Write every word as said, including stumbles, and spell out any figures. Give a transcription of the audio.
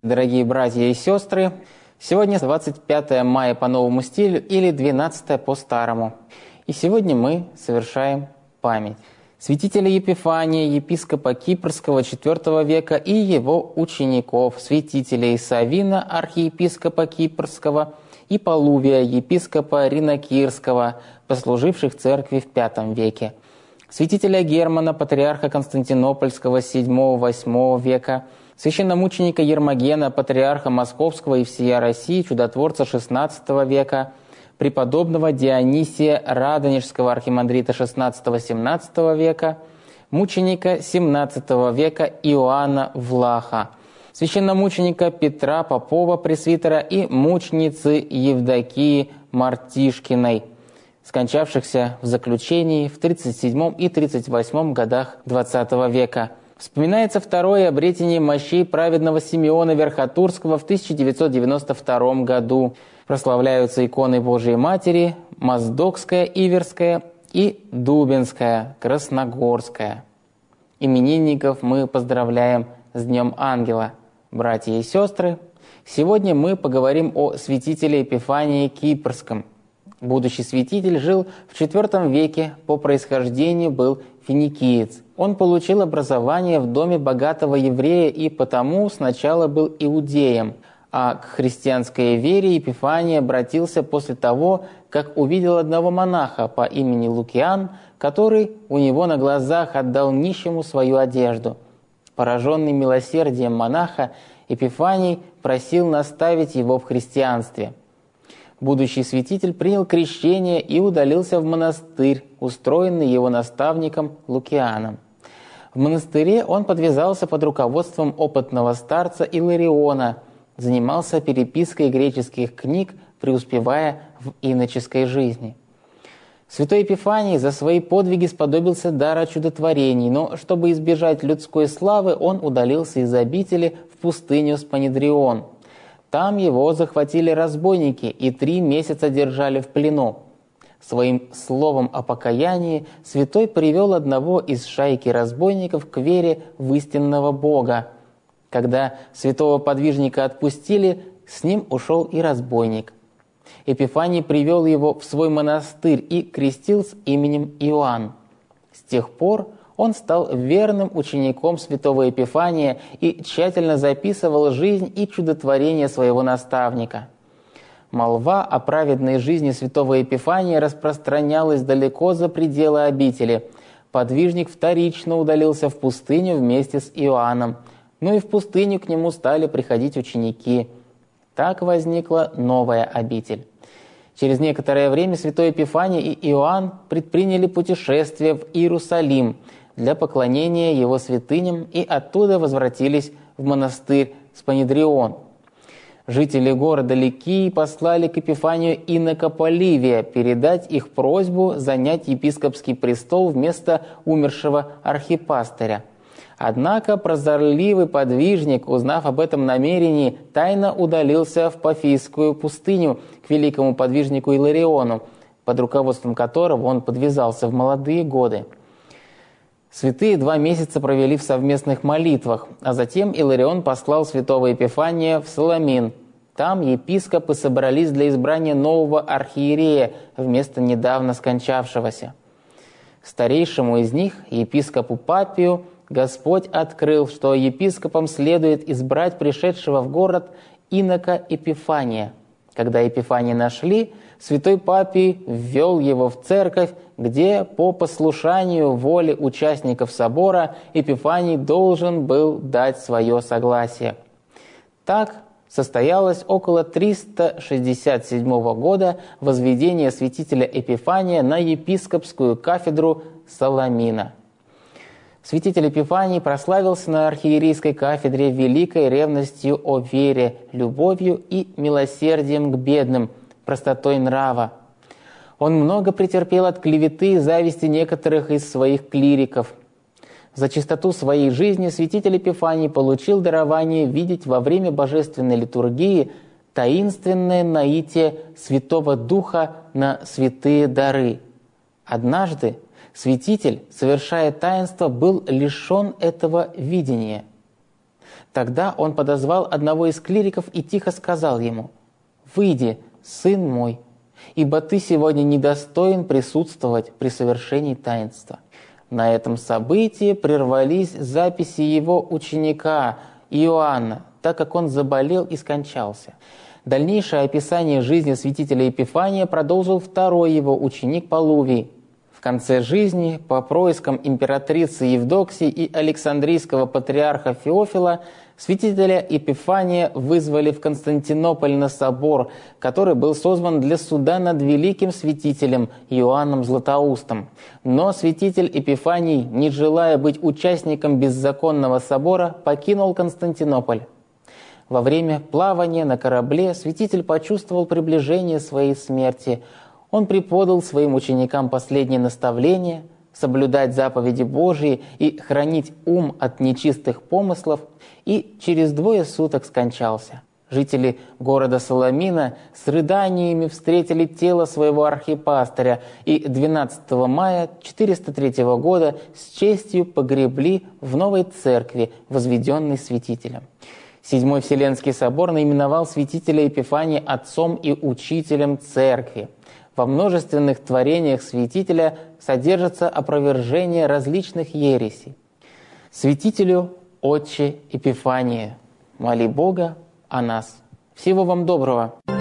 Дорогие братья и сестры, сегодня двадцать пятое мая по новому стилю или двенадцатое по старому. И сегодня мы совершаем память святителя Епифания, епископа Кипрского четвёртого века и его учеников, святителя Исавина, архиепископа Кипрского, и Полувия, епископа Ринокирского, послуживших церкви в пятом веке, святителя Германа, патриарха Константинопольского седьмого-восьмого века, священномученика Ермогена, патриарха Московского и всея России, чудотворца шестнадцатого века, преподобного Дионисия Радонежского, архимандрита шестнадцатого-семнадцатого века, мученика семнадцатого века Иоанна Влаха, священномученика Петра Попова, пресвитера, и мученицы Евдокии Мартишкиной, скончавшихся в заключении в тридцать седьмом и тридцать восьмом годах двадцатого века. Вспоминается второе обретение мощей праведного Симеона Верхотурского в тысяча девятьсот девяносто втором году. Прославляются иконы Божией Матери, Моздокская, Иверская и Дубинская, Красногорская. Именинников мы поздравляем с Днем Ангела. Братья и сестры, сегодня мы поговорим о святителе Епифании Кипрском. Будущий святитель жил в четвёртом веке, по происхождению был финикиец. Он получил образование в доме богатого еврея и потому сначала был иудеем, а к христианской вере Епифания обратился после того, как увидел одного монаха по имени Лукиан, который у него на глазах отдал нищему свою одежду. Пораженный милосердием монаха, Епифаний просил наставить его в христианстве. Будущий святитель принял крещение и удалился в монастырь, устроенный его наставником Лукианом. В монастыре он подвязался под руководством опытного старца Илариона, занимался перепиской греческих книг, преуспевая в иноческой жизни. Святой Епифаний за свои подвиги сподобился дара чудотворений, но чтобы избежать людской славы, он удалился из обители в пустыню Спанидрион. Там его захватили разбойники и три месяца держали в плену. Своим словом о покаянии святой привел одного из шайки разбойников к вере в истинного Бога. Когда святого подвижника отпустили, с ним ушел и разбойник. Епифаний привел его в свой монастырь и крестил с именем Иоанн. С тех пор он стал верным учеником святого Епифания и тщательно записывал жизнь и чудотворение своего наставника. Молва о праведной жизни святого Епифания распространялась далеко за пределы обители. Подвижник вторично удалился в пустыню вместе с Иоанном, но и в пустыню к нему стали приходить ученики. Так возникла новая обитель. Через некоторое время святой Епифаний и Иоанн предприняли путешествие в Иерусалим для поклонения его святыням и оттуда возвратились в монастырь Спанидрион. Жители города Ликии послали к Епифанию инока Поливия передать их просьбу занять епископский престол вместо умершего архипастыря. Однако прозорливый подвижник, узнав об этом намерении, тайно удалился в Пафийскую пустыню к великому подвижнику Илариону, под руководством которого он подвязался в молодые годы. Святые два месяца провели в совместных молитвах, а затем Иларион послал святого Епифания в Саламин. Там епископы собрались для избрания нового архиерея вместо недавно скончавшегося. Старейшему из них, епископу Папию, Господь открыл, что епископам следует избрать пришедшего в город инока Епифания. Когда Епифания нашли, святой Папий ввел его в церковь, где по послушанию воли участников собора Епифаний должен был дать свое согласие. Так состоялось около триста шестьдесят седьмого года возведение святителя Епифания на епископскую кафедру Саламина. Святитель Епифаний прославился на архиерейской кафедре великой ревностью о вере, любовью и милосердием к бедным, простотой нрава. Он много претерпел от клеветы и зависти некоторых из своих клириков. За чистоту своей жизни святитель Епифаний получил дарование видеть во время божественной литургии таинственное наитие Святого Духа на святые дары. Однажды святитель, совершая таинство, был лишен этого видения. Тогда он подозвал одного из клириков и тихо сказал ему: «Выйди, сын мой, ибо ты сегодня недостоин присутствовать при совершении таинства». На этом событии прервались записи его ученика Иоанна, так как он заболел и скончался. Дальнейшее описание жизни святителя Епифания продолжил второй его ученик Полувий. В конце жизни, по проискам императрицы Евдоксии и Александрийского патриарха Феофила, святителя Епифания вызвали в Константинополь на собор, который был созван для суда над великим святителем Иоанном Златоустом. Но святитель Епифаний, не желая быть участником беззаконного собора, покинул Константинополь. Во время плавания на корабле святитель почувствовал приближение своей смерти. Он преподал своим ученикам последнее наставление – соблюдать заповеди Божьи и хранить ум от нечистых помыслов, и через двое суток скончался. Жители города Саламина с рыданиями встретили тело своего архипастыря и двенадцатого мая четыреста третьего года с честью погребли в новой церкви, возведенной святителем. Седьмой Вселенский собор наименовал святителя Епифания отцом и учителем церкви. Во множественных творениях святителя содержится опровержение различных ересей. Святителю Отче Епифания, моли Бога о нас. Всего вам доброго!